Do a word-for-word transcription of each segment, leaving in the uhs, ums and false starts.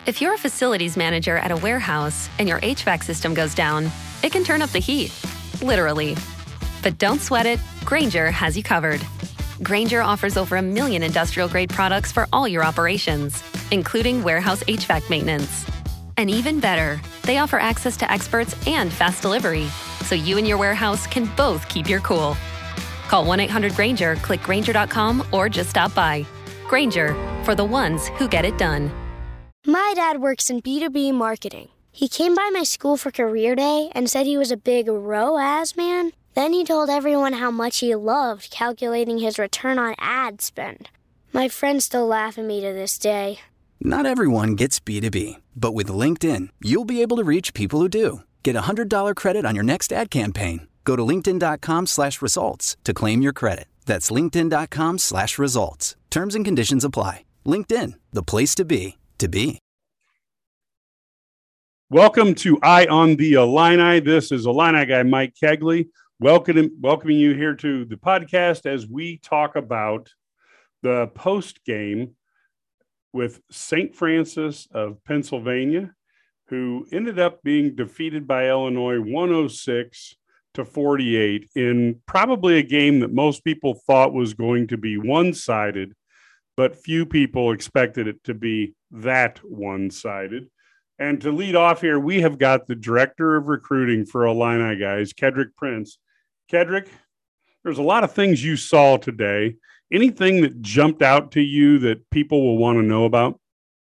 If you're a facilities manager at a warehouse and your H V A C system goes down, it can turn up the heat, literally. But don't sweat it, Grainger has you covered. Grainger offers over a million industrial-grade products for all your operations, including warehouse H V A C maintenance. And even better, they offer access to experts and fast delivery, so you and your warehouse can both keep your cool. Call one eight hundred Grainger, click Grainger dot com, or just stop by. Grainger, for the ones who get it done. My dad works in B two B marketing. He came by my school for career day and said he was a big R O A S man. Then he told everyone how much he loved calculating his return on ad spend. My friends still laugh at me to this day. Not everyone gets B two B, but with LinkedIn, you'll be able to reach people who do. Get a one hundred dollars credit on your next ad campaign. Go to linkedin dot com slash results to claim your credit. That's linkedin dot com slash results. Terms and conditions apply. LinkedIn, the place to be, to be. Welcome to Eye on the Illini. This is Illini guy Mike Kegley. Welcome, welcoming you here to the podcast as we talk about the post game with Saint Francis of Pennsylvania, who ended up being defeated by Illinois one oh six to forty-eight in probably a game that most people thought was going to be one-sided, but few people expected it to be that one-sided. And to lead off here, we have got the director of recruiting for Illini guys, Kedrick Prince. Kedrick, there's a lot of things you saw today. Anything that jumped out to you that people will want to know about?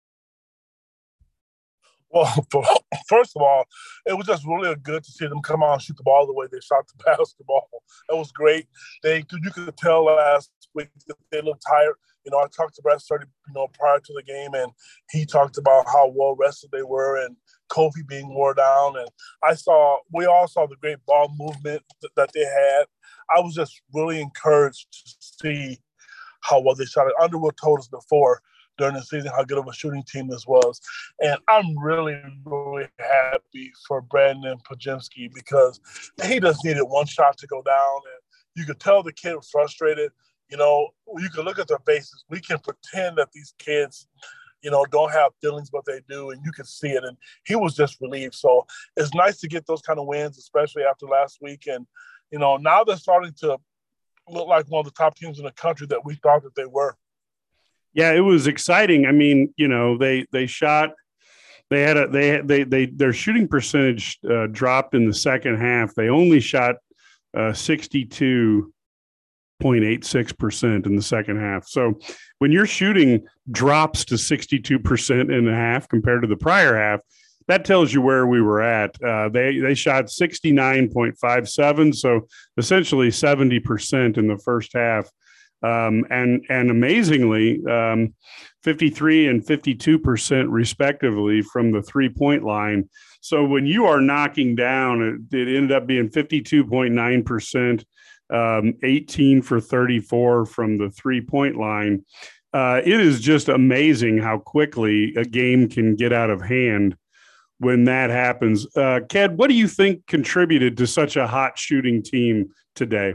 Well, first of all, it was just really good to see them come out and shoot the ball the way they shot the basketball. It was great. They, you could tell last week that they looked tired. You know, I talked to Brett Sturdy, you know, prior to the game, and he talked about how well rested they were and Kofi being wore down. And I saw, we all saw the great ball movement th- that they had. I was just really encouraged to see how well they shot it. Underwood told us before during the season how good of a shooting team this was. And I'm really, really happy for Brandon Podziemski because he just needed one shot to go down. And you could tell the kid was frustrated. You know, you can look at their faces. We can pretend that these kids, you know, don't have feelings, but they do, and you can see it. And he was just relieved. So it's nice to get those kind of wins, especially after last week. And, you know, now they're starting to look like one of the top teams in the country that we thought that they were. Yeah, it was exciting. I mean, you know, they they shot, they had a they they they their shooting percentage uh, dropped in the second half. They only shot uh, sixty-two point eight six percent in the second half. So when your shooting drops to sixty-two percent in a half compared to the prior half, that tells you where we were at. Uh, they they shot sixty-nine point five seven, so essentially seventy percent in the first half. Um, and and amazingly, um, fifty-three and fifty-two percent respectively from the three-point line. So when you are knocking down, it, it ended up being fifty-two point nine percent, um, eighteen for thirty-four from the three-point line. Uh, it is just amazing how quickly a game can get out of hand when that happens. Uh, Ked, what do you think contributed to such a hot shooting team today?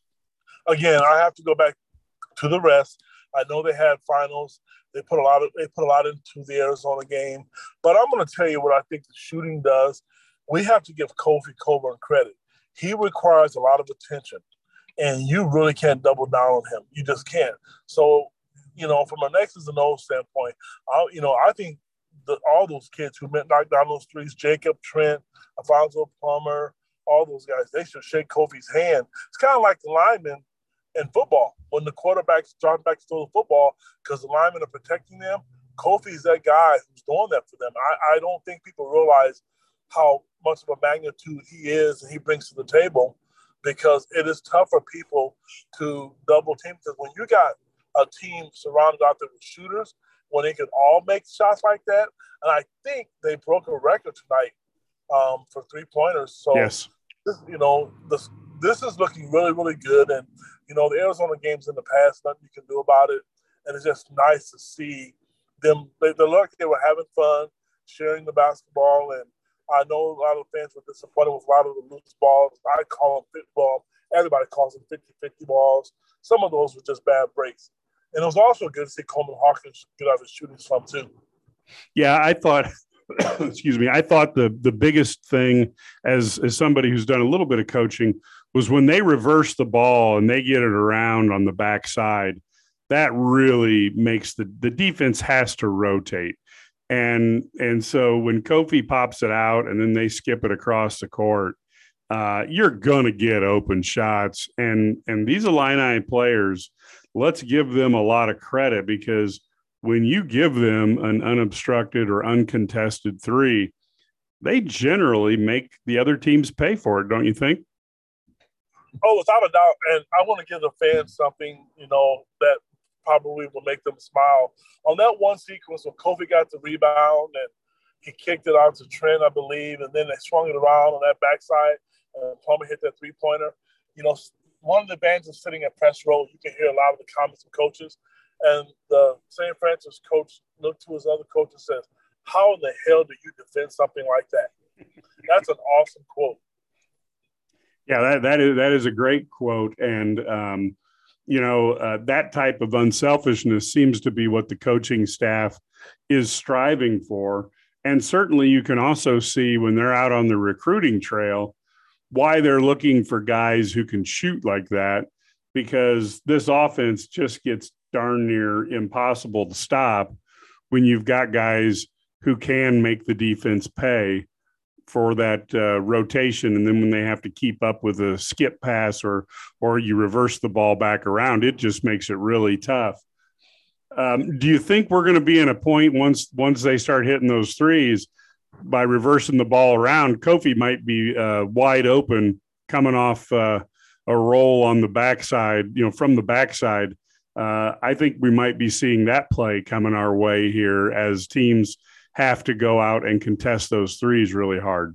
Again, I have to go back to the rest. I know they had finals. They put a lot of they put a lot into the Arizona game. But I'm going to tell you what I think the shooting does. We have to give Kofi Cockburn credit. He requires a lot of attention, and you really can't double down on him. You just can't. So, you know, from an X's and O's standpoint, I, you know, I think the, all those kids who knocked down those threes, Jacob Trent, Alfonso Plummer, all those guys, they should shake Kofi's hand. It's kind of like the linemen in football. When the quarterbacks drop back to throw the football because the linemen are protecting them, Kofi's that guy who's doing that for them. I, I don't think people realize how much of a magnitude he is and he brings to the table because it is tough for people to double team. Because when you got a team surrounded out there with shooters, when they can all make shots like that, and I think they broke a record tonight um, for three-pointers. So, yes. this, you know, this, this is looking really, really good. And, you know, the Arizona games in the past, nothing you can do about it. And it's just nice to see them. They, they look like they were having fun, sharing the basketball. And I know a lot of fans were disappointed with a lot of the loose balls. I call them fit ball. Everybody calls them fifty-fifty balls. Some of those were just bad breaks. And it was also good to see Coleman Hawkins get out of his shooting slump, too. Yeah, I thought, excuse me, I thought the the biggest thing as as somebody who's done a little bit of coaching was when they reverse the ball and they get it around on the backside. That really makes the the defense has to rotate. And and so when Kofi pops it out and then they skip it across the court, uh, you're going to get open shots. And and these Illini players, let's give them a lot of credit, because when you give them an unobstructed or uncontested three, they generally make the other teams pay for it, don't you think? Oh, without a doubt. And I want to give the fans something, you know, that probably will make them smile. On that one sequence when Kofi got the rebound and he kicked it out to Trent, I believe, and then they swung it around on that backside and Plummer hit that three-pointer. You know, one of the advantages of sitting at press row, you can hear a lot of the comments of coaches. And the Saint Francis coach looked to his other coach and says, how in the hell do you defend something like that? That's an awesome quote. Yeah, that, that is that is a great quote. And, um, you know, uh, that type of unselfishness seems to be what the coaching staff is striving for. And certainly you can also see when they're out on the recruiting trail why they're looking for guys who can shoot like that, because this offense just gets darn near impossible to stop when you've got guys who can make the defense pay for that uh, rotation. And then when they have to keep up with a skip pass or or you reverse the ball back around, it just makes it really tough. Um, do you think we're going to be in a point once once they start hitting those threes, by reversing the ball around, Kofi might be uh, wide open coming off uh, a roll on the backside, you know, from the backside? Uh, I think we might be seeing that play coming our way here as teams have to go out and contest those threes really hard.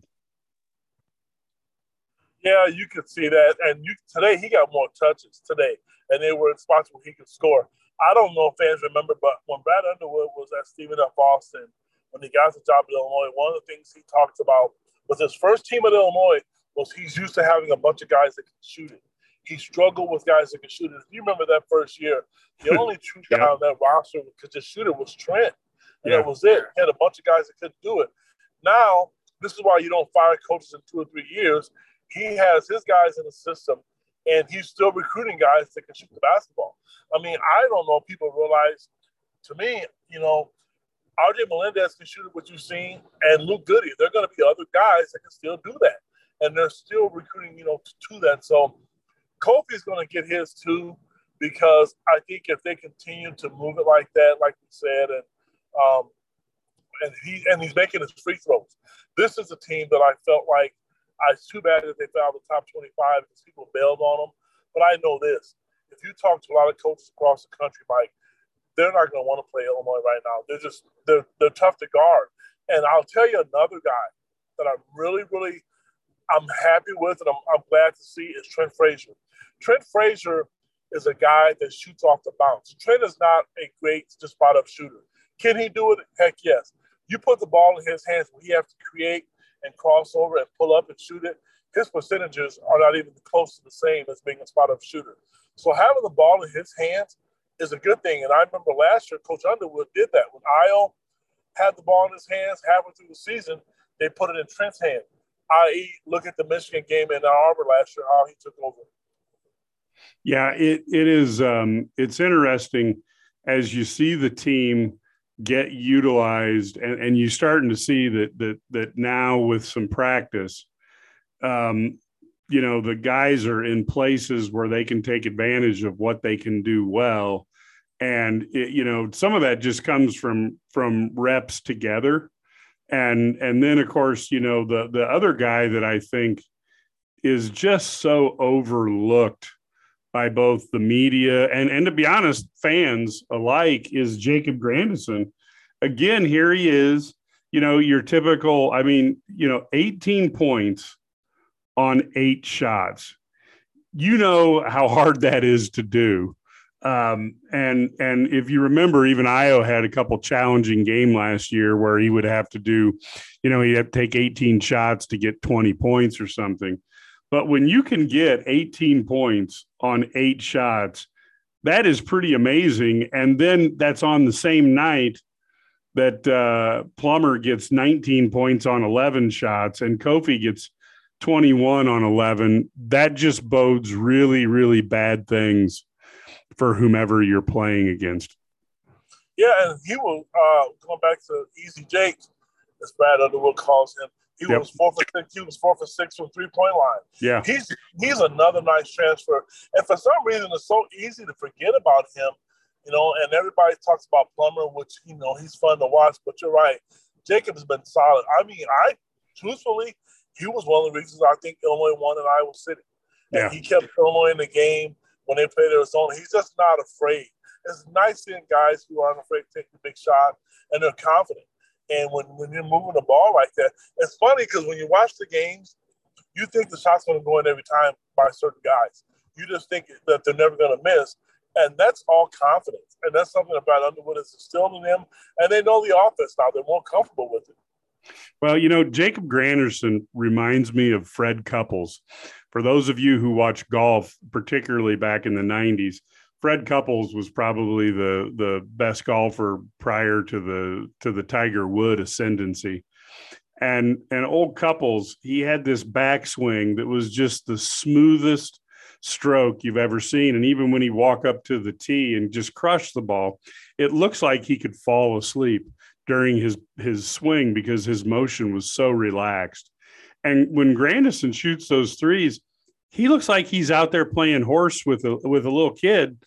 Yeah, you could see that. And you, today he got more touches today, and they were in spots where he could score. I don't know if fans remember, but when Brad Underwood was at Stephen F. Austin, when he got the job at Illinois, one of the things he talked about with his first team at Illinois was he's used to having a bunch of guys that can shoot it. He struggled with guys that could shoot it. If you remember that first year, the only true guy yeah. on that roster that could just shoot it was Trent. And yeah. that was it. He had a bunch of guys that couldn't do it. Now, this is why you don't fire coaches in two or three years. He has his guys in the system, and he's still recruiting guys that can shoot the basketball. I mean, I don't know if people realize, to me, you know, R J Melendez can shoot it, what you've seen, and Luke Goody. There are going to be other guys that can still do that. And they're still recruiting, you know, to, to that. So Kofi's going to get his too, because I think if they continue to move it like that, like we said, and um, and he and he's making his free throws. This is a team that I felt like I, it's too bad that they fell out of the top twenty-five because people bailed on them. But I know this: if you talk to a lot of coaches across the country, Mike, they're not going to want to play Illinois right now. They're just they're they're tough to guard. And I'll tell you another guy that I'm really really I'm happy with, and I'm, I'm glad to see is Trent Frazier. Trent Frazier is a guy that shoots off the bounce. Trent is not a great just spot up shooter. Can he do it? Heck yes. You put the ball in his hands where he has to create and cross over and pull up and shoot it, his percentages are not even close to the same as being a spot up shooter. So having the ball in his hands is a good thing. And I remember last year, Coach Underwood did that. When Io had the ball in his hands halfway through the season, they put it in Trent's hand, that is, look at the Michigan game in Ann Arbor last year, how he took over. Yeah, it it is. Um, it's interesting as you see the team get utilized, and, and you're starting to see that that that now with some practice, um, you know, the guys are in places where they can take advantage of what they can do well, and it, you know, some of that just comes from from reps together, and and then of course, you know, the the other guy that I think is just so overlooked by both the media and, and to be honest, fans alike is Jacob Grandison. Again, here he is, you know, your typical, I mean, you know, eighteen points on eight shots. You know how hard that is to do. Um, and, and if you remember, even Io had a couple challenging game last year where he would have to do, you know, he'd have to take eighteen shots to get twenty points or something. But when you can get eighteen points on eight shots, that is pretty amazing. And then that's on the same night that uh, Plummer gets nineteen points on eleven shots and Kofi gets twenty-one on eleven, that just bodes really, really bad things for whomever you're playing against. Yeah, and he was uh, going back to Easy Jake, as Brad Underwood calls him. He yep. was four for six. He was four for six from three point line. Yeah, he's he's another nice transfer. And for some reason, it's so easy to forget about him. You know, and everybody talks about Plummer, which you know he's fun to watch. But you're right, Jacob has been solid. I mean, I truthfully, he was one of the reasons I think Illinois won in Iowa City. And yeah. he kept Illinois in the game when they played Arizona. He's just not afraid. It's nice seeing guys who aren't afraid to take the big shot and they're confident. And when, when you're moving the ball like that, it's funny because when you watch the games, you think the shot's going to go in every time by certain guys. You just think that they're never going to miss. And that's all confidence. And that's something that Brad Underwood has instilled in them. And they know the offense now. They're more comfortable with it. Well, you know, Jacob Granderson reminds me of Fred Couples. For those of you who watch golf, particularly back in the nineties, Fred Couples was probably the the best golfer prior to the to the Tiger Woods ascendancy. And and old Couples, he had this backswing that was just the smoothest stroke you've ever seen. And even when he walk up to the tee and just crush the ball, it looks like he could fall asleep during his his swing because his motion was so relaxed. And when Grandison shoots those threes, he looks like he's out there playing horse with a with a little kid.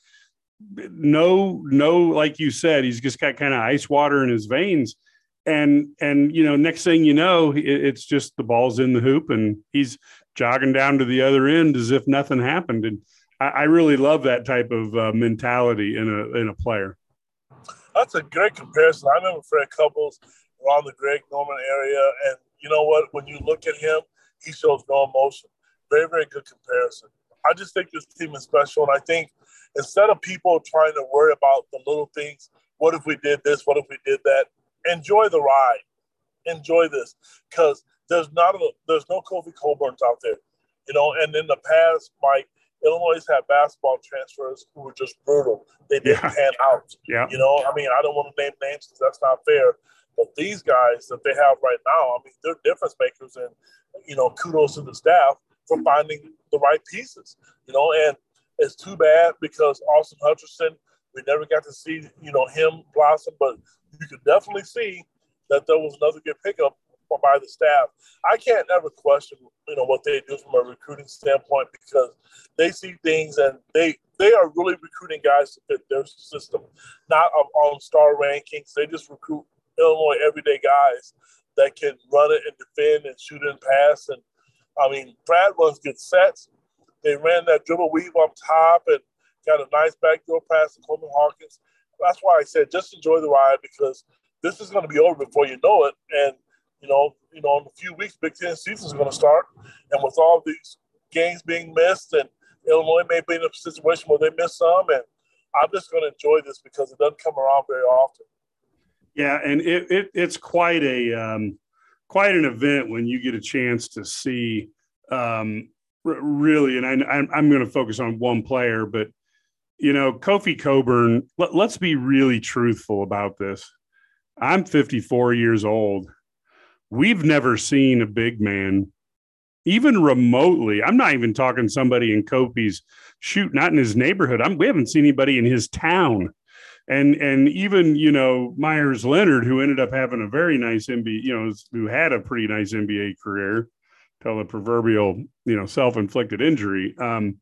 No, no, like you said, he's just got kind of ice water in his veins. And, and, you know, next thing you know, it, it's just the ball's in the hoop and he's jogging down to the other end as if nothing happened. And I, I really love that type of uh, mentality in a, in a player. That's a great comparison. I remember Fred Couples around the Greg Norman area. And you know what? When you look at him, he shows no emotion. Very, very good comparison. I just think this team is special. And I think instead of people trying to worry about the little things, what if we did this? What if we did that? Enjoy the ride. Enjoy this. Because there's not a, there's no Kofi Coburns out there. You know, and in the past, Mike, Illinois had basketball transfers who were just brutal. They didn't yeah. pan out. Yeah. You know, I mean, I don't want to name names because that's not fair. But these guys that they have right now, I mean, they're difference makers. And, you know, kudos to the staff for finding the right pieces. You know, and it's too bad because Austin Hutcherson, we never got to see, you know, him blossom. But you could definitely see that there was another good pickup by the staff. I can't ever question, you know, what they do from a recruiting standpoint because they see things and they they are really recruiting guys to fit their system, not on star rankings. They just recruit Illinois everyday guys that can run it and defend and shoot and pass. And I mean, Brad runs good sets. They ran that dribble weave up top and got a nice backdoor pass to Coleman Hawkins. That's why I said just enjoy the ride because this is going to be over before you know it. And You know, you know, in a few weeks, Big Ten season is going to start, and with all these games being missed, and Illinois may be in a situation where they miss some, and I'm just going to enjoy this because it doesn't come around very often. Yeah, and it, it it's quite a um, quite an event when you get a chance to see um, r- really, and I, I'm I'm going to focus on one player, but you know, Kofi Coburn. Let, let's be really truthful about this. I'm fifty-four years old. We've never seen a big man, even remotely. I'm not even talking somebody in Kofi's shoot, not in his neighborhood. I'm, we haven't seen anybody in his town. And and even, you know, Myers Leonard, who ended up having a very nice N B A, you know, who had a pretty nice N B A career, till the proverbial, you know, self-inflicted injury. Um,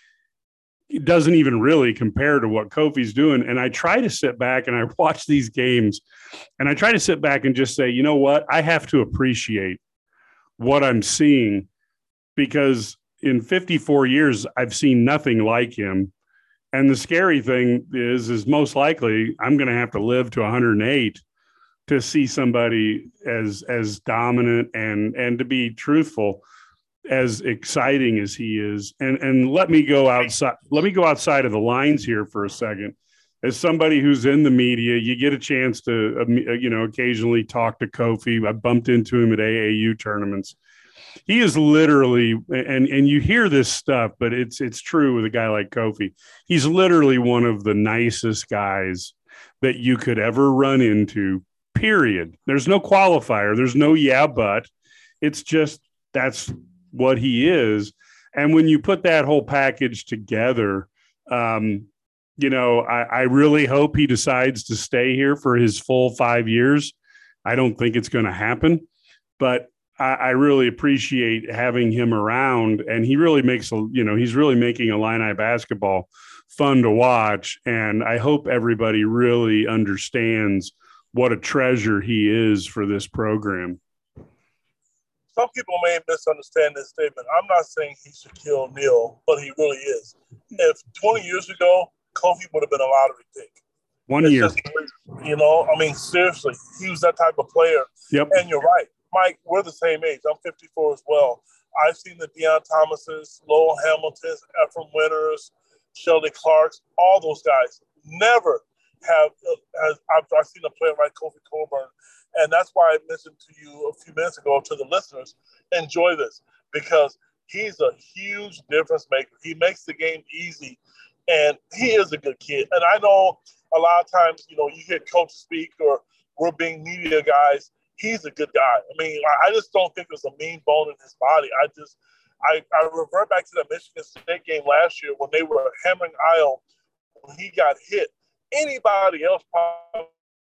it doesn't even really compare to what Kofi's doing. And I try to sit back and I watch these games and I try to sit back and just say, you know what, I have to appreciate what I'm seeing because in fifty-four years, I've seen nothing like him. And the scary thing is, is most likely I'm going to have to live to one hundred eight to see somebody as, as dominant and, and to be truthful, as exciting as he is. And and let me go outside, let me go outside of the lines here for a second. As somebody who's in the media, you get a chance to, uh, you know, occasionally talk to Kofi. I bumped into him at A A U tournaments. He is literally, and, and you hear this stuff, but it's, it's true with a guy like Kofi. He's literally one of the nicest guys that you could ever run into, period. There's no qualifier. There's no yeah, but. It's just that's what he is. And when you put that whole package together, um, you know, I, I really hope he decides to stay here for his full five years. I don't think it's going to happen, but I, I really appreciate having him around. And he really makes, a, you know, he's really making Illini basketball fun to watch. And I hope everybody really understands what a treasure he is for this program. Some people may misunderstand this statement. I'm not saying he's Shaquille O'Neal, but he really is. If twenty years ago, Kofi would have been a lottery pick. One it's year. Just, you know, I mean, seriously, he was that type of player. Yep. And you're right. Mike, we're the same age. I'm fifty-four as well. I've seen the Deion Thomases, Lowell Hamiltons, Ephraim Winters, Sheldon Clarks, all those guys never have uh, – I've, I've seen a player like Kofi Cockburn. And that's why I mentioned to you a few minutes ago, to the listeners, enjoy this, because he's a huge difference maker. He makes the game easy, and he is a good kid. And I know a lot of times, you know, you hear coaches speak or we're being media guys. He's a good guy. I mean, I just don't think there's a mean bone in his body. I just I, I revert back to that Michigan State game last year when they were hammering Isle when he got hit. Anybody else probably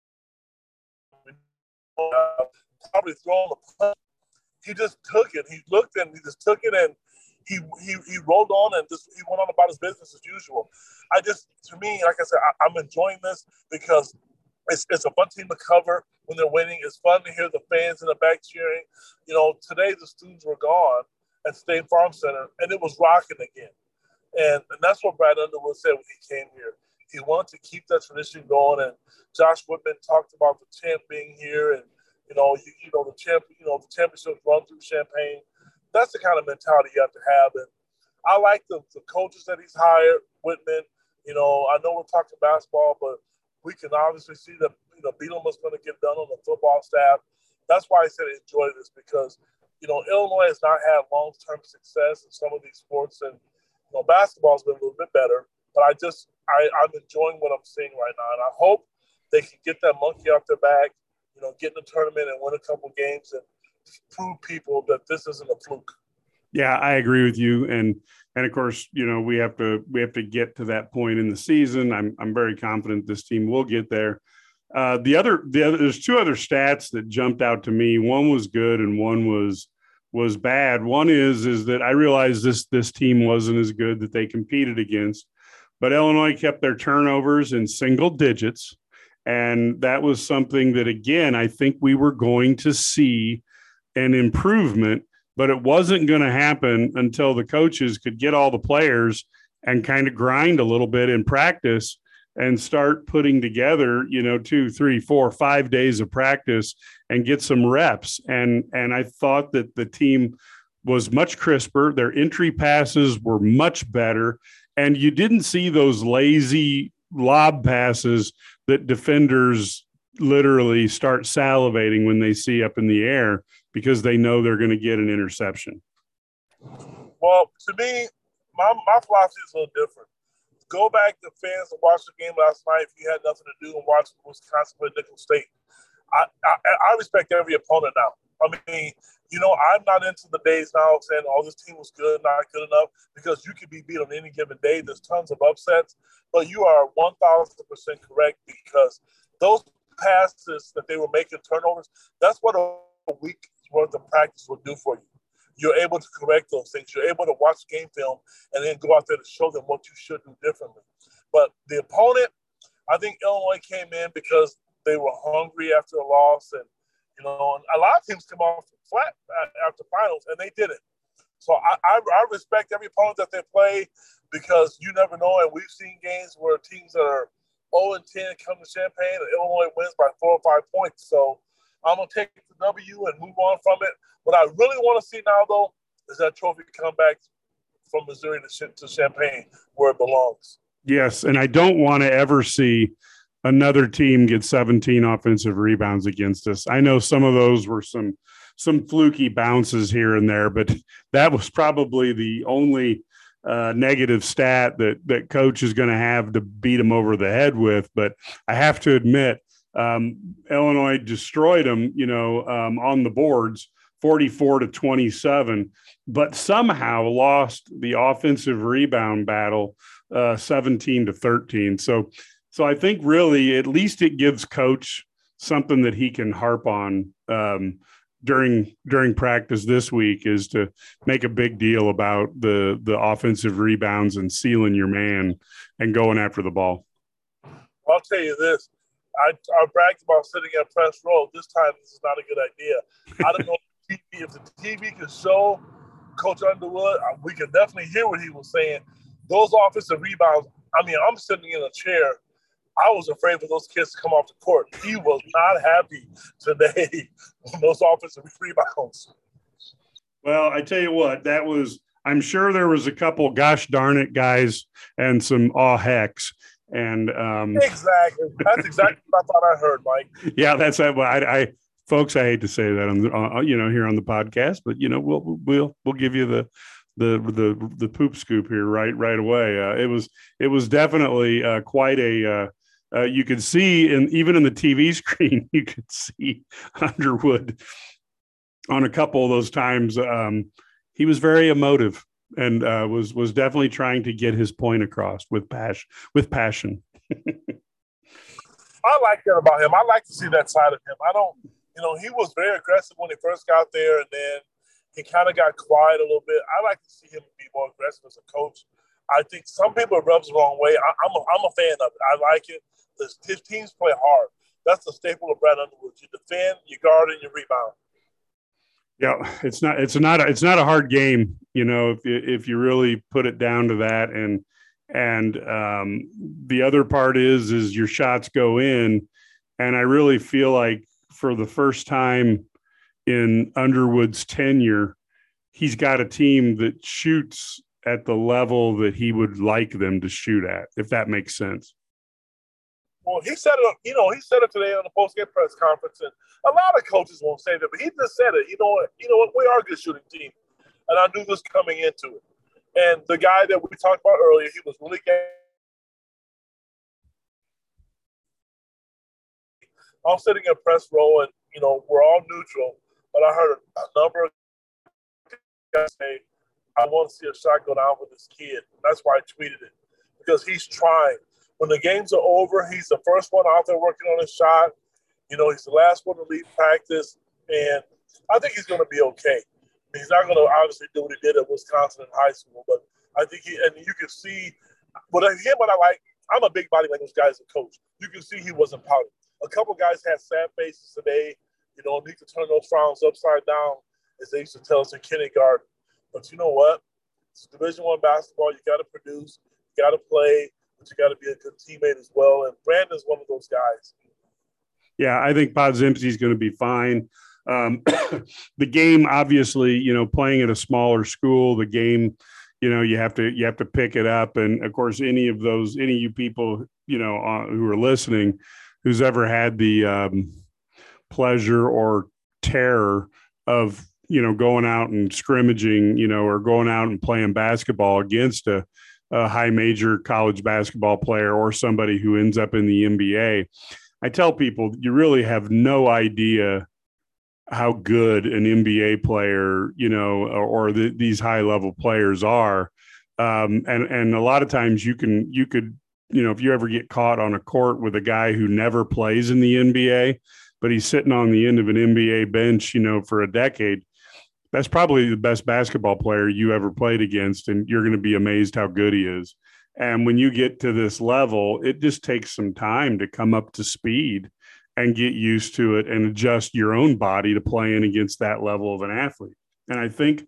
Uh, probably throwing a punch. He just took it. He looked and he just took it, and he he he rolled on and just he went on about his business as usual. I just, to me, like I said, I, I'm enjoying this because it's it's a fun team to cover when they're winning. It's fun to hear the fans in the back cheering. You know, today the students were gone at State Farm Center, and it was rocking again. And, and that's what Brad Underwood said when he came here. He wanted to keep that tradition going, and Josh Whitman talked about the champ being here, and you know, you, you know the champ, you know the championship run through Champaign. That's the kind of mentality you have to have, and I like the, the coaches that he's hired. Whitman, you know, I know we're talking basketball, but we can obviously see that you know Bielema's going to get done on the football staff. That's why I said enjoy this, because you know Illinois has not had long term success in some of these sports, and you know basketball's been a little bit better. But I just, I, I'm enjoying what I'm seeing right now. And I hope they can get that monkey off their back, you know, get in the tournament and win a couple games and prove people that this isn't a fluke. Yeah, I agree with you. And, and of course, you know, we have to, we have to get to that point in the season. I'm, I'm very confident this team will get there. Uh, the other, the other, there's two other stats that jumped out to me. One was good and one was, was bad. One is, is that I realized this, this team wasn't as good that they competed against. But Illinois kept their turnovers in single digits, and that was something that, again, I think we were going to see an improvement, but it wasn't going to happen until the coaches could get all the players and kind of grind a little bit in practice and start putting together, you know, two, three, four, five days of practice and get some reps. And, and I thought that the team was much crisper. Their entry passes were much better. And you didn't see those lazy lob passes that defenders literally start salivating when they see up in the air because they know they're going to get an interception. Well, to me, my, my philosophy is a little different. Go back to fans and watch the game last night if you had nothing to do and watch Wisconsin play Nicholls State. I, I, I respect every opponent now. I mean, you know, I'm not into the days now of saying, oh, this team was good, not good enough, because you could be beat on any given day. There's tons of upsets. But you are one thousand percent correct, because those passes that they were making turnovers, that's what a week's worth of practice will do for you. You're able to correct those things. You're able to watch game film and then go out there to show them what you should do differently. But the opponent, I think Illinois came in because they were hungry after a loss, and you know, and a lot of teams come off flat after finals, and they didn't. So I, I, I respect every opponent that they play, because you never know. And we've seen games where teams that are oh and ten come to Champaign, and Illinois wins by four or five points. So I'm going to take the W and move on from it. What I really want to see now, though, is that trophy come back from Missouri to, to Champaign where it belongs. Yes, and I don't want to ever see another team get seventeen offensive rebounds against us. I know some of those were some some fluky bounces here and there, but that was probably the only uh, negative stat that that coach is going to have to beat him over the head with. But I have to admit, Um, Illinois destroyed them, you know, um, on the boards, forty-four to twenty-seven, but somehow lost the offensive rebound battle, uh, seventeen to thirteen. So, so I think really at least it gives coach something that he can harp on um, during during practice this week, is to make a big deal about the the offensive rebounds and sealing your man and going after the ball. I'll tell you this. I, I bragged about sitting at press row. This time, this is not a good idea. I don't know if, T V, if the T V could show Coach Underwood, we could definitely hear what he was saying. Those offensive rebounds, I mean, I'm sitting in a chair. I was afraid for those kids to come off the court. He was not happy today on those offensive rebounds. Well, I tell you what, that was – I'm sure there was a couple gosh darn it guys and some aw hecks. And um, exactly, that's exactly what I thought I heard, Mike. Yeah, that's I, I, folks. I hate to say that on the, uh, you know, here on the podcast, but you know, we'll we'll we'll give you the the the the poop scoop here right right away. Uh, it was it was definitely uh, quite a. Uh, uh, you could see, and even in the T V screen, you could see Underwood on a couple of those times. Um, he was very emotive. And uh, was was definitely trying to get his point across with passion. With passion. I like that about him. I like to see that side of him. I don't, you know, he was very aggressive when he first got there, and then he kind of got quiet a little bit. I like to see him be more aggressive as a coach. I think some people it rubs the wrong way. I, I'm a, I'm a fan of it. I like it. His, his teams play hard. That's the staple of Brad Underwood. You defend, you guard, and you rebound. Yeah, it's not it's not a, it's not a hard game, you know, if you, if you really put it down to that. And and um, the other part is is your shots go in, and I really feel like for the first time in Underwood's tenure, he's got a team that shoots at the level that he would like them to shoot at, if that makes sense. Well, he said it, you know, he said it today on the post-game press conference, and a lot of coaches won't say that, but he just said it. You know what? You know what? We are a good shooting team, and I knew this coming into it. And the guy that we talked about earlier, he was really good. I'm sitting in press row, and you know we're all neutral, but I heard a number of guys say, "I want to see a shot go down with this kid." That's why I tweeted it, because he's trying. When the games are over, he's the first one out there working on his shot. You know, he's the last one to leave practice, and I think he's going to be okay. He's not going to obviously do what he did at Wisconsin in high school, but I think he – and you can see – but him, what I like, I'm a big body language guy as a coach. You can see he wasn't pouting. A couple guys had sad faces today. You know, need to turn those frowns upside down, as they used to tell us in kindergarten. But you know what? It's Division One basketball. You got to produce. You got to play. But you got to be a good teammate as well. And Brandon's one of those guys. Yeah, I think Podziemski's going to be fine. Um, the game, obviously, you know, playing at a smaller school, the game, you know, you have to you have to pick it up. And of course, any of those, any of you people, you know, uh, who are listening, who's ever had the um, pleasure or terror of, you know, going out and scrimmaging, you know, or going out and playing basketball against a a high major college basketball player or somebody who ends up in the N B A. I tell people, you really have no idea how good an N B A player, you know, or, or the, these high level players are. Um, and, and a lot of times you can, you could, you know, if you ever get caught on a court with a guy who never plays in the N B A, but he's sitting on the end of an N B A bench, you know, for a decade, that's probably the best basketball player you ever played against, and you're going to be amazed how good he is. And when you get to this level, it just takes some time to come up to speed and get used to it and adjust your own body to playing against that level of an athlete. And I think,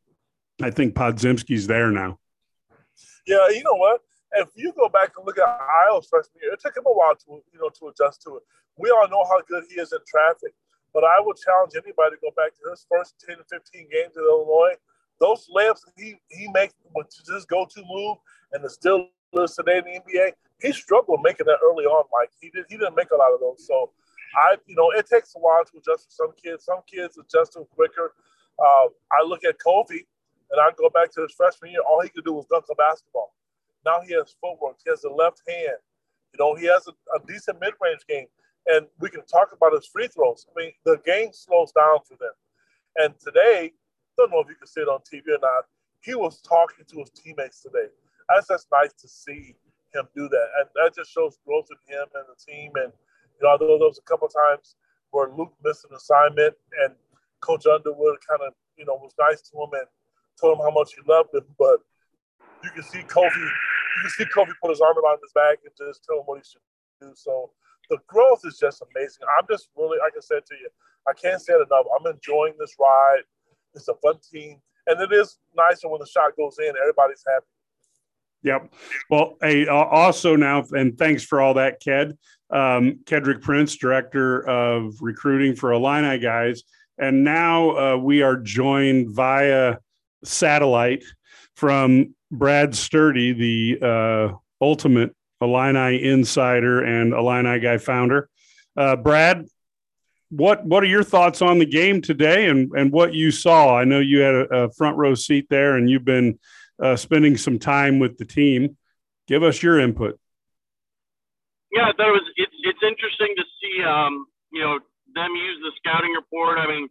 I think Podziemski's there now. Yeah, you know what? If you go back and look at Iowa's freshman year, it took him a while to, you know, to adjust to it. We all know how good he is in traffic. But I would challenge anybody to go back to his first ten to fifteen games at Illinois. Those layups that he, he makes with his go-to move, and it still lives today in the N B A, he struggled making that early on, Mike. He, did, he didn't make a lot of those. So, I, you know, it takes a while to adjust for some kids. Some kids adjust to quicker. Uh, I look at Kofi, and I go back to his freshman year. All he could do was dunk the basketball. Now he has footwork. He has the left hand. You know, he has a, a decent mid-range game. And we can talk about his free throws. I mean, the game slows down for them. And today, don't know if you can see it on T V or not, he was talking to his teammates today. That's just nice to see him do that. And that just shows growth in him and the team. And, you know, although there was a couple of times where Luke missed an assignment and Coach Underwood kind of, you know, was nice to him and told him how much he loved him. But you can see Kofi, you can see Kofi put his arm around his back and just tell him what he should do. So the growth is just amazing. I'm just really, like I said to you, I can't say it enough. I'm enjoying this ride. It's a fun team. And it is nicer when the shot goes in. Everybody's happy. Yep. Well, hey, uh, also now, and thanks for all that, Ked. Um, Kedrick Prince, Director of Recruiting for Illini Guys. And now uh, we are joined via satellite from Brad Sturdy, the uh, ultimate Illini insider and Illini Guy founder. Uh, Brad, what what are your thoughts on the game today and, and what you saw? I know you had a, a front row seat there and you've been uh, spending some time with the team. Give us your input. Yeah, that was it's it's interesting to see um, you know, them use the scouting report. I mean,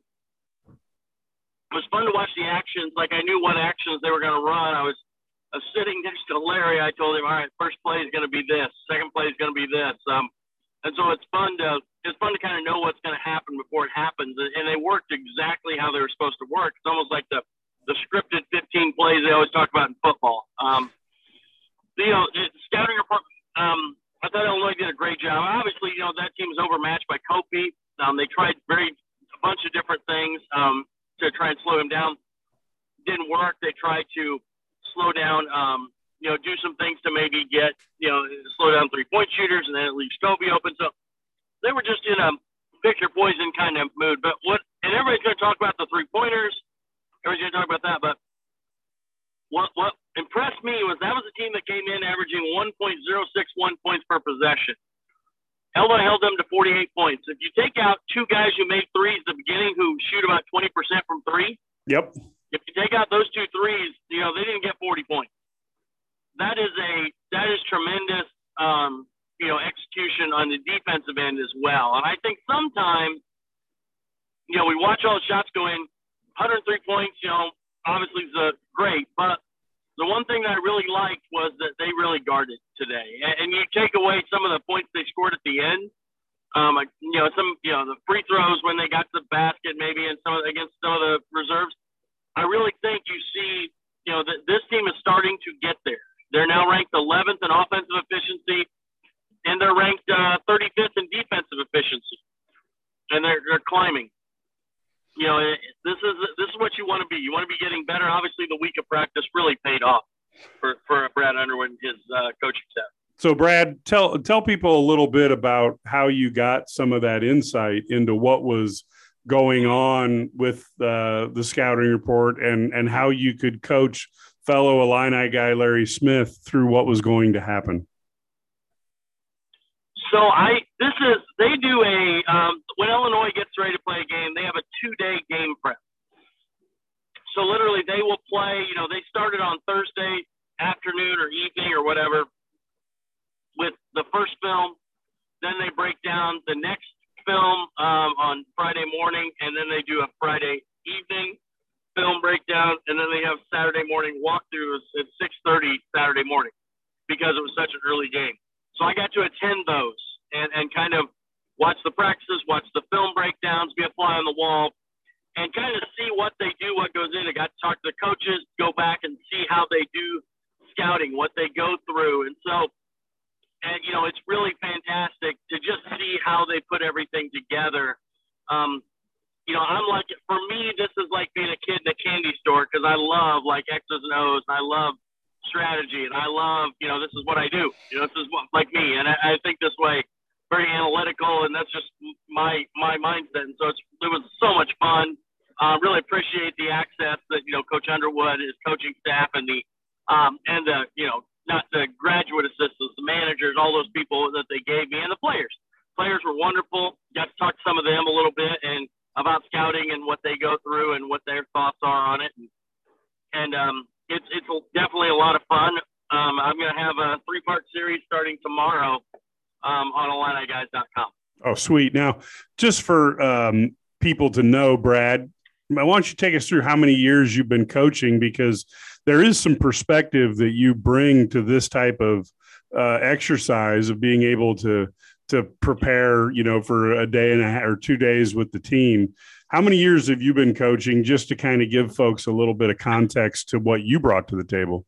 it was fun to watch the actions. Like I knew what actions they were going to run. I was uh, sitting next to Larry. I told him, all right, first play is going to be this, second play is going to be this. Um, and so it's fun to it's fun to kind of know what's going to happen before it happens. And they worked exactly how they were supposed to work. It's almost like the the scripted fifteen plays they always talk about in football. Um, you know, scouting report. Um, I thought Illinois did a great job. Obviously, you know, that team was overmatched by Kofi. Um, they tried very a bunch of different things um, to try and slow him down. Didn't work. They tried to slow down, um, you know, do some things to maybe get, you know, slow down three-point shooters, and then it leaves Kobe open. So they were just in a pick your poison kind of mood. But what, and everybody's going to talk about the three-pointers. Everybody's going to talk about that. But what what impressed me was that was a team that came in averaging one point oh six one points per possession. Illinois held them to forty-eight points. If you take out two guys who made threes at the beginning who shoot about twenty percent from three, yep. If you take out those two threes, you know, they didn't get forty points. That is a that is tremendous, um, you know, execution on the defensive end as well. And I think sometimes, you know, we watch all the shots go in, one hundred three points, you know, obviously is uh, great. But the one thing that I really liked was that they really guarded today. And, and you take away some of the points they scored at the end, um, you know, some, you know, the free throws when they got to the basket maybe and some of, against some of the reserves. I really think you see, you know, that this team is starting to get there. They're now ranked eleventh in offensive efficiency, and they're ranked uh, thirty-fifth in defensive efficiency, and they're they're climbing. You know, this is this is what you want to be. You want to be getting better. Obviously, the week of practice really paid off for for Brad Underwood and his uh, coaching staff. So, Brad, tell tell people a little bit about how you got some of that insight into what was going on with uh, the scouting report and, and how you could coach fellow Illini guy Larry Smith through what was going to happen. So I, this is, they do a, um, when Illinois gets ready to play a game, they have a two-day game prep. So literally they will play, you know, they started on Thursday afternoon or evening or whatever with the first film. Then they break down the next film um, on Friday morning, and then they do a Friday evening film breakdown, and then they have Saturday morning walkthroughs at six thirty Saturday morning because it was such an early game. So I got to attend those and, and kind of watch the practices, watch the film breakdowns, be a fly on the wall, and kind of see what they do, what goes in. I got to talk to the coaches, go back and see how they do scouting, what they go through. And so, and, you know, it's really fantastic to just see how they put everything together. Um, you know, I'm like, for me, this is like being a kid in a candy store because I love, like, X's and O's, and I love strategy, and I love, you know, this is what I do. You know, this is what, like me, and I, I think this way, very analytical, and that's just my my mindset. And so it's, it was so much fun. Uh, really appreciate the access that, you know, Coach Underwood, his coaching staff, and the, um, and the, you know, not the graduate assistants, the managers, all those people that they gave me, and the players. Players were wonderful. Got to talk to some of them a little bit and about scouting and what they go through and what their thoughts are on it. And, and um, it's it's definitely a lot of fun. Um, I'm going to have a three-part series starting tomorrow um, on Illini Guys dot com. Oh, sweet. Now, just for um, people to know, Brad, why don't you take us through how many years you've been coaching? Because there is some perspective that you bring to this type of uh, exercise of being able to to prepare, you know, for a day and a half or two days with the team. How many years have you been coaching, just to kind of give folks a little bit of context to what you brought to the table?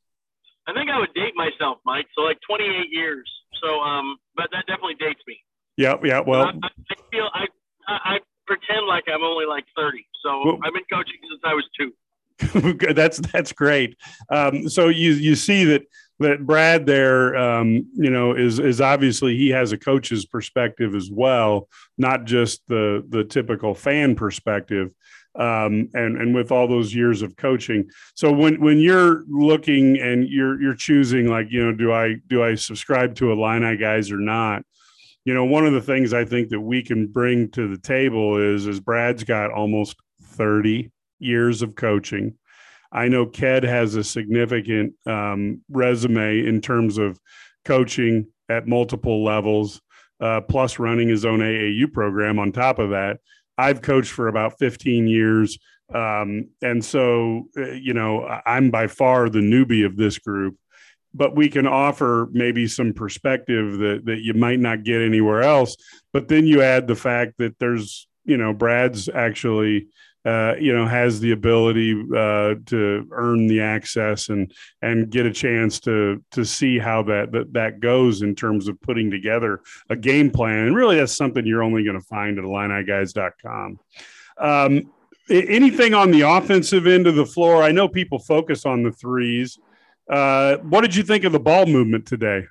I think I would date myself, Mike. So like twenty-eight years. So, um, but that definitely dates me. Yeah, yeah. Well, I, I feel I, I I pretend like I'm only like thirty. So well, I've been coaching since I was two. that's that's great. Um, so you you see that that Brad there, um, you know, is is obviously he has a coach's perspective as well, not just the the typical fan perspective. Um, and and with all those years of coaching, so when when you're looking and you're you're choosing, like, you know, do I do I subscribe to Illini guys or not? You know, one of the things I think that we can bring to the table is, is Brad's got almost thirty years of coaching. I know Ked has a significant um, resume in terms of coaching at multiple levels, uh, plus running his own A A U program on top of that. I've coached for about fifteen years. Um, and so, uh, you know, I'm by far the newbie of this group. But we can offer maybe some perspective that, that you might not get anywhere else. But then you add the fact that there's, you know, Brad's actually, uh, you know, has the ability uh, to earn the access and and get a chance to to see how that, that that goes in terms of putting together a game plan. And really, that's something you're only going to find at Illini guys dot com. Um, anything on the offensive end of the floor? I know people focus on the threes. Uh, what did you think of the ball movement today?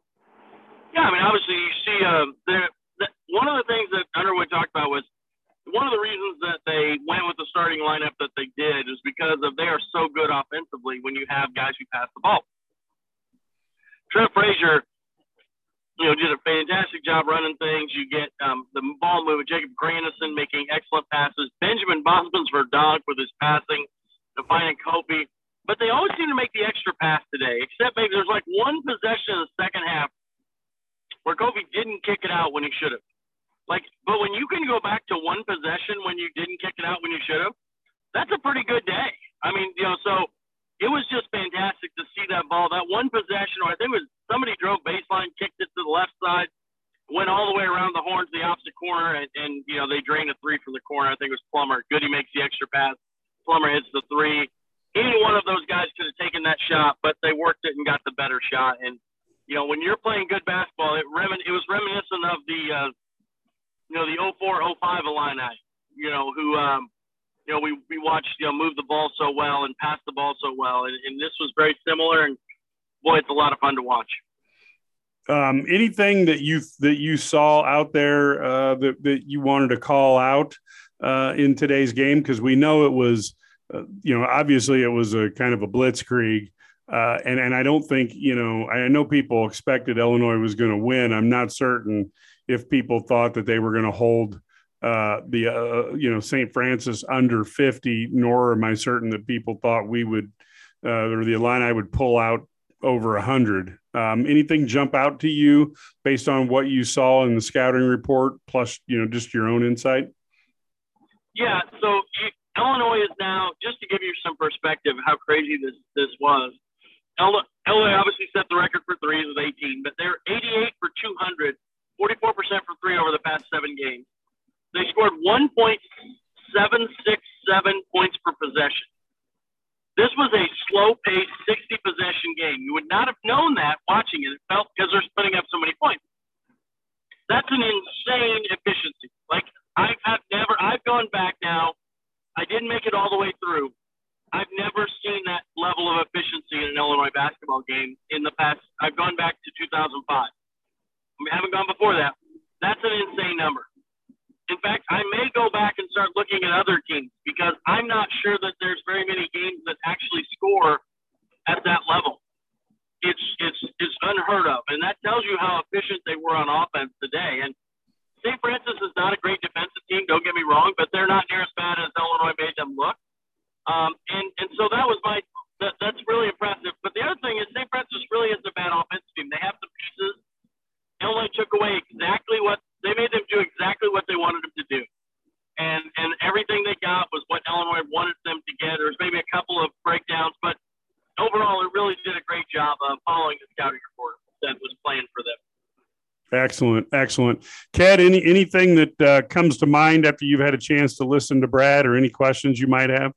Yeah, I mean, obviously you see uh, there, the, one of the things that Underwood talked about was one of the reasons that they went with the starting lineup that they did is because of they are so good offensively when you have guys who pass the ball. Trent Frazier, you know, did a fantastic job running things. You get um, the ball movement. Jacob Grandison making excellent passes. Benjamin Bosman's for dog with his passing. Defiant Kofi. But they always seem to make the extra pass today, except maybe there's like one possession in the second half where Kofi didn't kick it out when he should have. Like, but when you can go back to one possession when you didn't kick it out when you should have, that's a pretty good day. I mean, you know, so it was just fantastic to see that ball. That one possession, or I think it was somebody drove baseline, kicked it to the left side, went all the way around the horn to the opposite corner, and, and you know, they drained a three from the corner. I think it was Plummer. Goody makes the extra pass. Plummer hits the three. Any one of those guys could have taken that shot, but they worked it and got the better shot. And, you know, when you're playing good basketball, it, remin- it was reminiscent of the, uh, you know, the oh four oh five Illini, you know, who, um, you know, we, we watched, you know, move the ball so well and pass the ball so well. And, and this was very similar. And, boy, it's a lot of fun to watch. Um, anything that you that you saw out there uh, that, that you wanted to call out uh, in today's game? Because we know it was – Uh, you know, obviously it was a kind of a blitzkrieg. Uh, and, and I don't think, you know, I know people expected Illinois was going to win. I'm not certain if people thought that they were going to hold uh, the, uh, you know, Saint Francis under fifty, nor am I certain that people thought we would, uh, or the Illini would pull out over one hundred. Um, anything jump out to you based on what you saw in the scouting report, plus, you know, just your own insight? Yeah, so you, Illinois is now, just to give you some perspective how crazy this, this was, Illinois obviously set the record for threes with eighteen, but they're eighty-eight for two hundred, forty-four percent for three over the past seven games. They scored one point seven six seven points per possession. This was a slow-paced sixty-possession game. You would not have known that watching it. It felt because they're putting up so many points. That's an insane efficiency. Like, I've have never – I've gone back now. I didn't make it all the way through. I've never seen that level of efficiency in an Illinois basketball game in the past. I've gone back to two thousand five. I, mean, I haven't gone before that. That's an insane number. In fact, I may go back and start looking at other teams because I'm not sure that there's very many games that actually score at that level. It's it's it's unheard of, and that tells you how efficient they were on offense today. And Saint Francis is not a great defensive team, don't get me wrong, but they're not near as bad as Illinois made them look. Um, and, and so that was my that, – that's really impressive. But the other thing is Saint Francis really isn't a bad offensive team. They have some pieces. Illinois took away exactly what – they made them got was what Illinois wanted them to get. There was maybe a couple of breakdowns, but overall, it really did a great job of following the scouting report that was planned for them. Excellent, excellent. Ked, any anything that uh, comes to mind after you've had a chance to listen to Brad, or any questions you might have?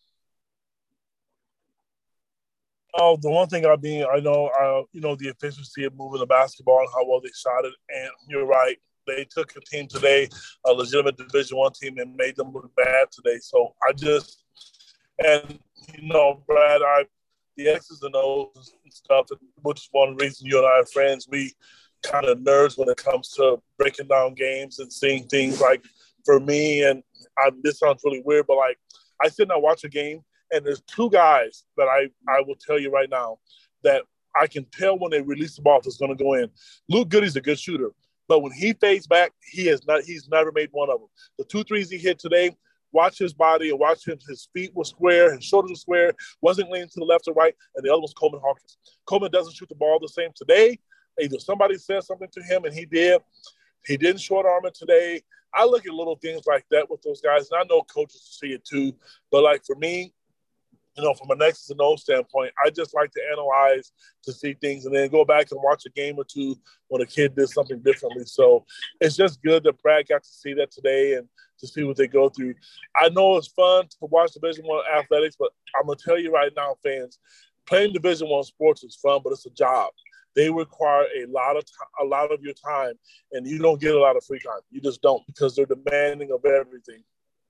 Oh, the one thing I mean, I know, uh, you know, the efficiency of moving the basketball and how well they shot it. And you're right, they took a team today, a legitimate Division One team, and made them look bad today. So I just, and you know, Brad, I, the X's and O's and stuff, which is one reason you and I are friends. We kind of nerds when it comes to breaking down games and seeing things. Like for me, and I, this sounds really weird, but like I sit and I watch a game. And there's two guys that I, I will tell you right now that I can tell when they release the ball if it's going to go in. Luke Goody's a good shooter, but when he fades back, he has not. He's never made one of them. The two threes he hit today, watch his body and watch him. His feet were square, his shoulders were square, wasn't leaning to the left or right, and the other was Coleman Hawkins. Coleman doesn't shoot the ball the same today. Either somebody said something to him and he did. He didn't short arm it today. I look at little things like that with those guys, and I know coaches see it too. But like for me, you know, from an X's and O's standpoint, I just like to analyze to see things and then go back and watch a game or two when a kid did something differently. So it's just good that Brad got to see that today and to see what they go through. I know it's fun to watch Division One athletics, but I'm gonna tell you right now, fans, playing Division One sports is fun, but it's a job. They require a lot of t- a lot of your time, and you don't get a lot of free time. You just don't, because they're demanding of everything.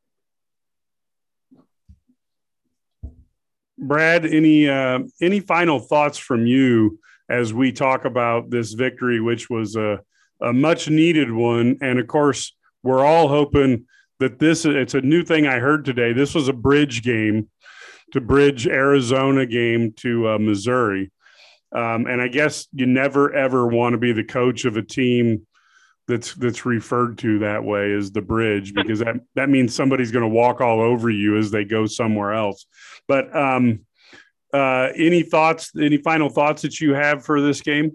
Brad, any uh, any final thoughts from you as we talk about this victory, which was a, a much needed one? And of course, we're all hoping that this, it's a new thing I heard today. This was a bridge game to bridge Arizona game to uh, Missouri. Um, and I guess you never, ever want to be the coach of a team that's that's referred to that way as the bridge, because that, that means somebody's going to walk all over you as they go somewhere else. But um, uh, any thoughts, any final thoughts that you have for this game?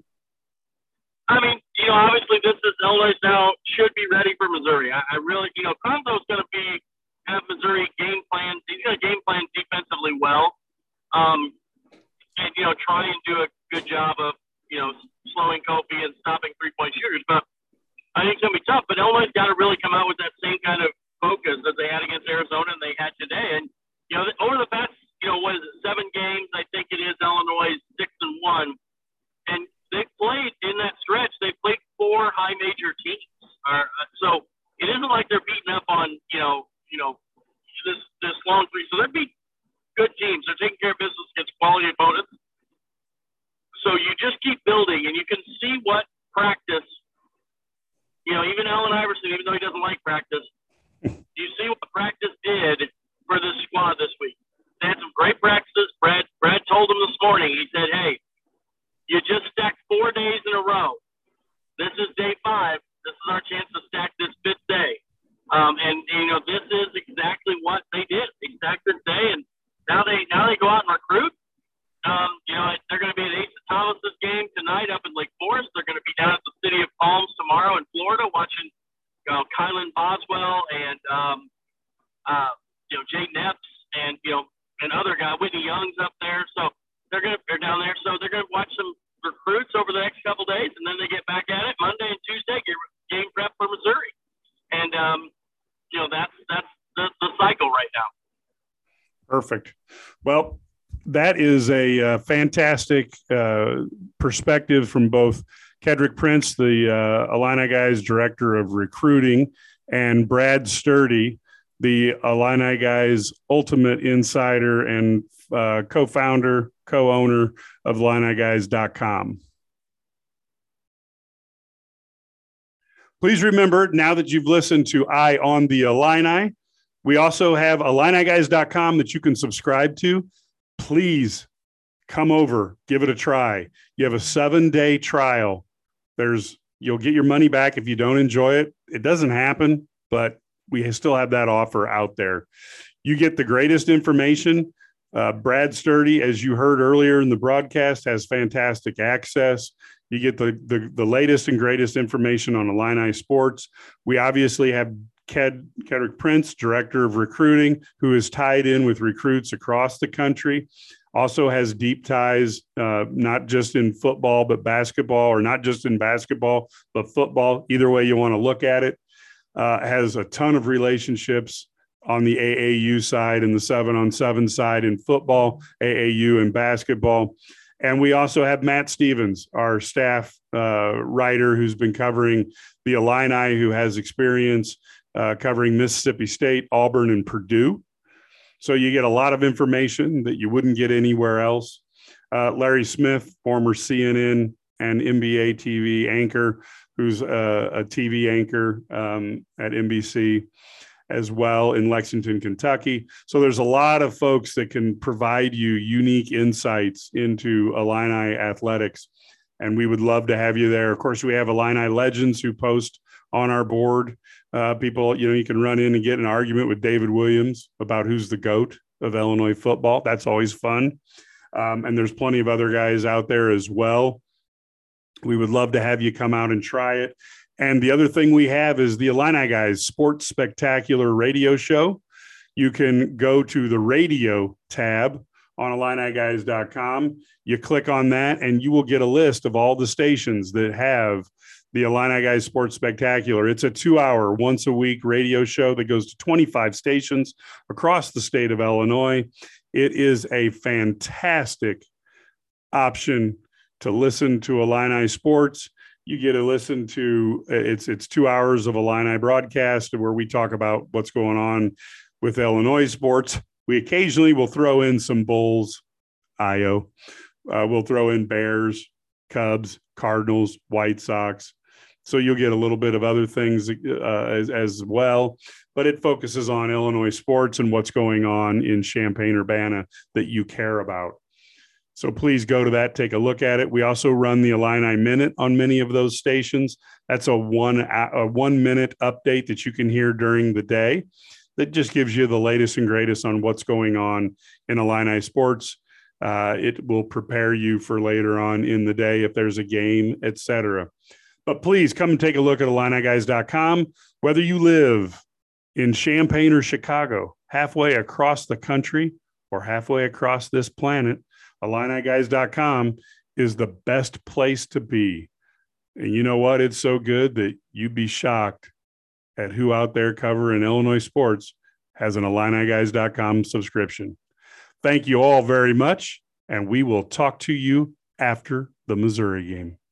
I mean, you know, obviously this is Illinois now should be ready for Missouri. I, I really, you know, Conzo's going to be have Missouri game plan. He's going to game plan defensively well, um, and you know, try and do a good job of you know slowing Kofi and stopping three-point shooters. But I think it's going to be tough, but Illinois got to really come out with that same kind of focus that they had against Arizona and they had today. And, you know, over the past, you know, what is it, seven games, I think it is Illinois six and one. And they've played in that stretch, they've played four high major teams. Uh, so it isn't like they're beating up on, you know, you know, this, this long three. So they're beating good teams. They're taking care of business against quality opponents. So you just keep building, and you can see what practice, you know, even Allen Iverson, even though he doesn't like practice, you see what practice did for this squad this week. They had some great practices. Brad Brad told them this morning, he said, hey, you just stacked four days in a row. This is day five. This is our chance to stack this fifth day. Um, and, you know, this is exactly what they did. They stacked this day, and now they now they go out and recruit. Um, you know, they're going to be at Asa Thomas's game tonight up in Lake Forest. They're going to be down at the City of Palms tomorrow in Florida watching, you know, Kylan Boswell and, um, uh, you know, Jay Epps and, you know, and other guy, Whitney Young's up there. So they're going to, they're down there. So they're going to watch some recruits over the next couple days, and then they get back at it Monday and Tuesday, get game prep for Missouri. And, um, you know, that's, that's the, the cycle right now. Perfect. Well, that is a uh, fantastic uh, perspective from both Kedrick Prince, the uh, Illini Guys Director of Recruiting, and Brad Sturdy, the Illini Guys Ultimate Insider and uh, co-founder, co-owner of Illini Guys dot com. Please remember, now that you've listened to Eye on the Illini, we also have Illini Guys dot com that you can subscribe to. Please come over, give it a try. You have a seven-day trial. There's you'll get your money back if you don't enjoy it. It doesn't happen, but we still have that offer out there. You get the greatest information. Uh, Brad Sturdy, as you heard earlier in the broadcast, has fantastic access. You get the, the, the latest and greatest information on Illini sports. We obviously have Ked, Kedrick Prince, Director of Recruiting, who is tied in with recruits across the country. Also has deep ties, uh, not just in football, but basketball, or not just in basketball, but football, either way you want to look at it. Uh, has a ton of relationships on the A A U side and the seven on seven side in football, A A U and basketball. And we also have Matt Stevens, our staff uh, writer, who's been covering the Illini, who has experience uh, covering Mississippi State, Auburn, and Purdue. So you get a lot of information that you wouldn't get anywhere else. Uh, Larry Smith, former C N N and N B A T V anchor, who's a, a T V anchor um, at N B C as well in Lexington, Kentucky. So there's a lot of folks that can provide you unique insights into Illini athletics. And we would love to have you there. Of course, we have Illini legends who post on our board. Uh, people, you know, you can run in and get an argument with David Williams about who's the GOAT of Illinois football. That's always fun. Um, and there's plenty of other guys out there as well. We would love to have you come out and try it. And the other thing we have is the Illini Guys Sports Spectacular radio show. You can go to the radio tab on Illini Guys dot com. You click on that and you will get a list of all the stations that have the Illini Guys Sports Spectacular. It's a two-hour, once-a-week radio show that goes to twenty-five stations across the state of Illinois. It is a fantastic option to listen to Illini sports. You get to listen to, it's it's two hours of Illini broadcast where we talk about what's going on with Illinois sports. We occasionally will throw in some Bulls, I O. Uh, we'll throw in Bears, Cubs, Cardinals, White Sox. So you'll get a little bit of other things uh, as, as well. But it focuses on Illinois sports and what's going on in Champaign-Urbana that you care about. So please go to that, take a look at it. We also run the Illini Minute on many of those stations. That's a one a one minute update that you can hear during the day that just gives you the latest and greatest on what's going on in Illini sports. Uh, it will prepare you for later on in the day if there's a game, et cetera. But please come and take a look at Illini Guys dot com. Whether you live in Champaign or Chicago, halfway across the country or halfway across this planet, Illini Guys dot com is the best place to be. And you know what? It's so good that you'd be shocked at who out there covering Illinois sports has an Illini Guys dot com subscription. Thank you all very much, and we will talk to you after the Missouri game.